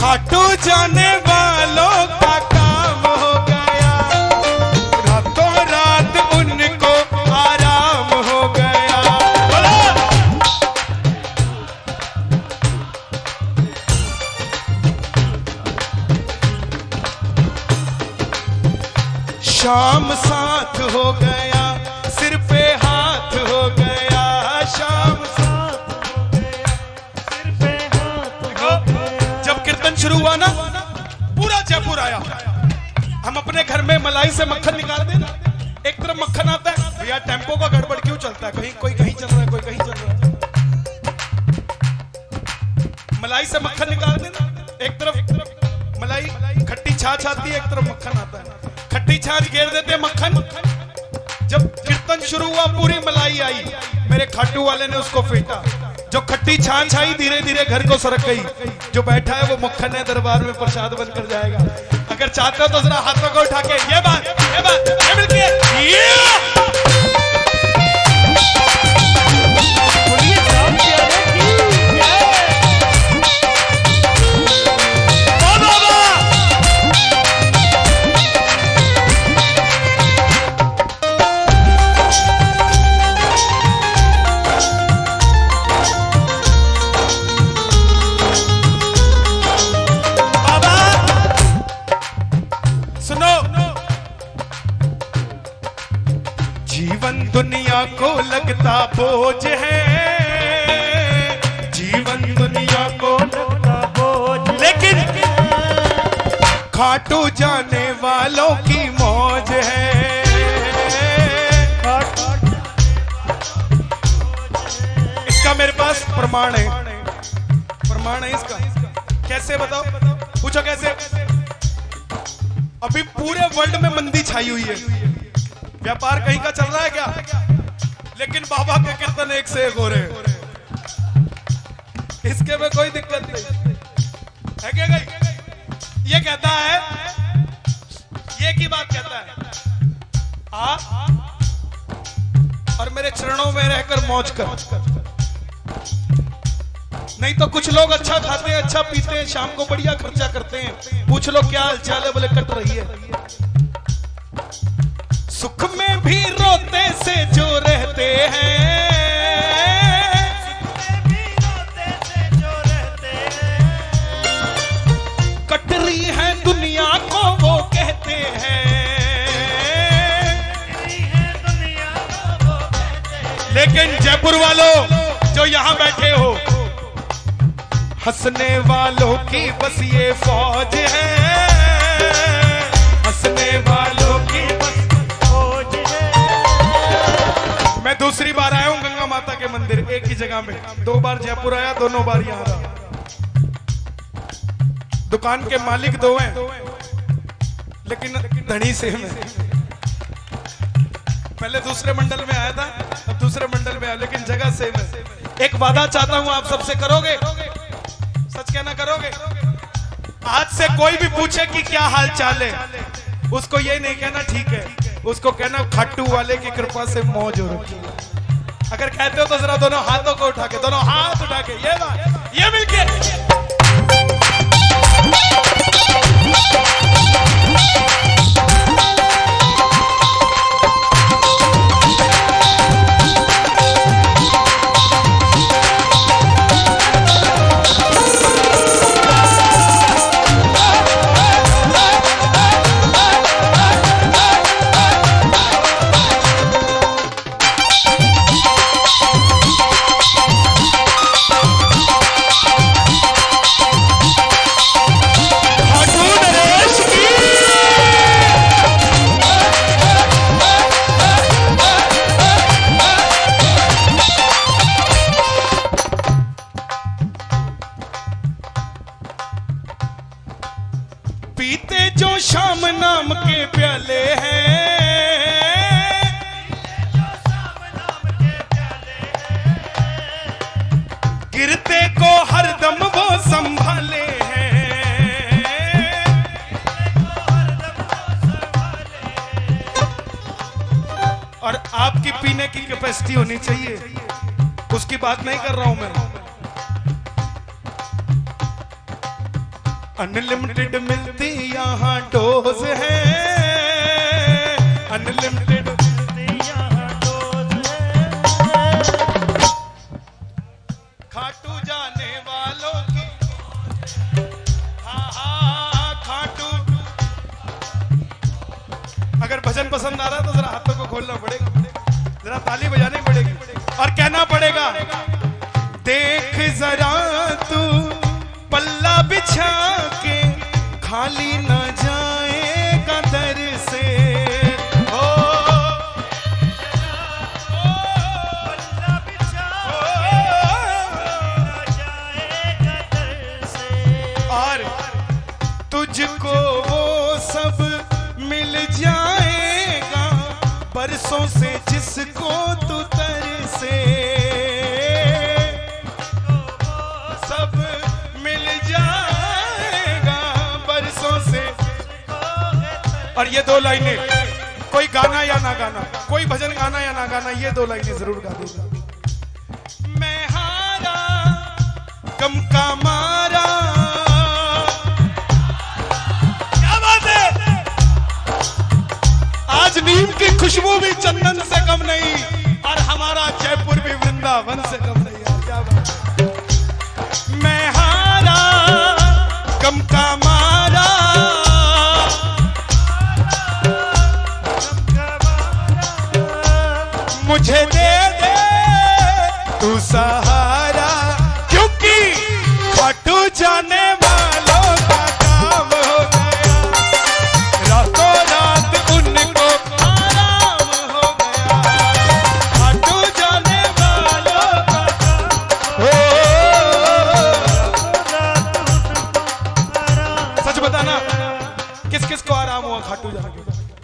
खाटू जाने वालों का काम हो गया, रातों रात उनको आराम हो गया। शाम साथ हो गया, सिर पे हाथ हो गया, शाम साथ हो गया, सिर पे हाथ हो गया। जब कीर्तन शुरू हुआ ना, पूरा जयपुर आया। हम अपने घर में मलाई से मक्खन निकाल देना, एक तरफ मक्खन आता है, भैया टेम्पो का गड़बड़ क्यों चलता है, कहीं कोई कहीं चल रहा है, कोई कहीं चल रहा है। मलाई से मक्खन निकाल देना, एक तरफ मलाई खट्टी छाछ आती है, एक तरफ मक्खन आता है, खट्टी छाछ घेर देते मक्खन। जब कीर्तन शुरू हुआ पूरी मलाई आई, मेरे खाटू वाले ने उसको फेंटा, जो खट्टी छाछ आई धीरे धीरे घर को सरक गई। जो बैठा है वो मक्खन है, दरबार में प्रसाद बनकर जाएगा। अगर चाहते हो तो जरा हाथों को उठा के ये मिलके दुनिया को लगता बोझ है, जीवन दुनिया को लगता बोझ, लेकिन खाटू जाने वालों की मौज है। इसका मेरे पास प्रमाण है, प्रमाण है इसका। कैसे बताओ, पूछो कैसे। अभी पूरे वर्ल्ड में मंदी छाई हुई है, व्यापार कहीं का चल रहा है क्या, लेकिन बाबा के कीर्तन एक से एक हो रहे हैं, इसके में कोई दिक्कत नहीं है क्या। ये कहता है, ये की बात कहता है, आ और मेरे चरणों में रहकर मौज कर। नहीं तो कुछ लोग अच्छा खाते हैं, अच्छा पीते हैं, शाम को बढ़िया खर्चा करते हैं, पूछ लो क्या हालचाल है, बोले कट रही है। सुख में भी रोते से जो रहते हैं, सुख में भी रोते से जो रहते हैं, कट रही है दुनिया को वो कहते हैं, दुनिया को वो कहते हैं। लेकिन जयपुर वालों जो यहां बैठे हो, हंसने वालों की बस ये फौज है, हंसने वालों की बस फौज है। मैं दूसरी बार आया हूं गंगा माता के मंदिर, एक ही जगह में 2 बार जयपुर आया, दोनों बार यहां रहा। दुकान के मालिक 2 हैं, लेकिन धनी सेम है। पहले दूसरे मंडल में आया था, अब दूसरे मंडल में आया, लेकिन जगह सेम है। एक वादा चाहता हूं आप सबसे, करोगे? सच कहना करोगे? आज से कोई भी पूछे कि क्या हाल चाल है, उसको ये नहीं कहना ठीक है, उसको कहना खाटू वाले की कृपा से मौज हो रखी है। अगर कहते हो तो जरा दोनों हाथों को उठा के, दोनों हाथ उठा के ये मिलके पीते जो शाम नाम के प्याले हैं, गिरते को हरदम वो संभाले हैं, और आपकी पीने की कैपेसिटी होनी चाहिए, उसकी बात नहीं कर रहा हूं मैं। अनलिमिटेड मिलती यहाँ डोज है, अनलिमिटेड यहाँ डोज है। खाटू जाने वालों की, हाँ खाटू। अगर भजन पसंद आ रहा है तो जरा हाथों को खोलना पड़ेगा, जरा ताली बजानी पड़ेगी और कहना पड़ेगा, देख जरा तू पल्ला बिछा के खाली न जाएगा दर से। ओ पल्ला बिछा न जाएगा दर से, और तुझको वो सब मिल जाएगा बरसों से जिसको तू तरसे। सब मिल जाएगा बरसों से। और ये दो लाइनें, कोई गाना या ना गाना, कोई भजन गाना या ना गाना, ये दो लाइनें जरूर गा दूंगा। मैं हारा गम का मारा, क्या बात है। आज नीम की खुशबू भी चंदन से कम नहीं, और हमारा जयपुर भी वृंदावन से कम नहीं है। क्या बात है। मैं हारा गम का मारा, मुझे दे दे तू सहारा, क्योंकि खाटू जाने वालों का काम हो गया, रातों रात उनको आराम हो गया। खाटू जाने वालों का काम, सच बताना किस किस को आराम हुआ खाटू जाने के बाद?